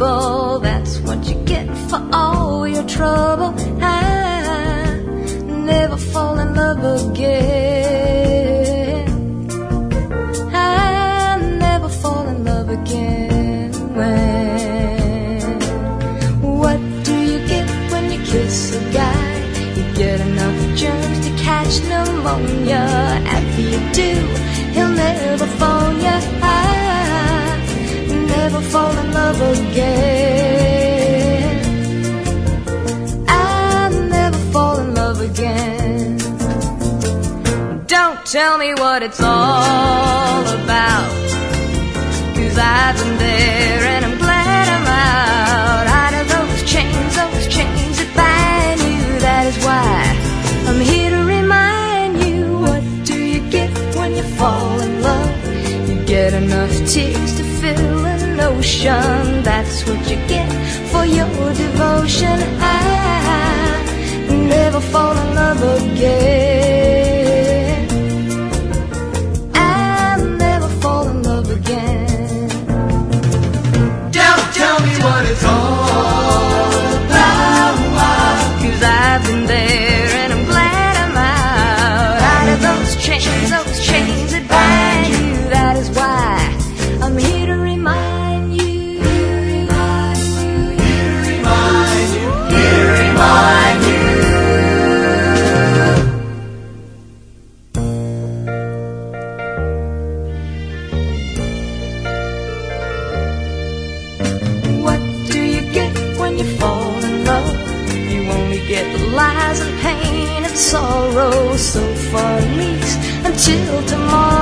trouble. That's what you get for all your trouble. I never fall in love again. I never fall in love again. What do you get when you kiss a guy? You get enough germs to catch pneumonia. After you do, he'll never phone you. I never fall in love again. I never fall in love again. Don't tell me what it's all about, 'cause I've been there and I'm glad I'm out of those chains that bind you. That is why I'm here to remind you. What do you get when you fall in love? You get enough tears to fill an ocean. That's what you get for your devotion. I never fall in love again. I never fall in love again. Don't tell me what it's all about, 'cause I've been there and I'm glad I'm out of those chains that bind you. That is why I'm here to remind you. What do you get when you fall in love? You only get the lies and pain and sorrow. So far at least until tomorrow.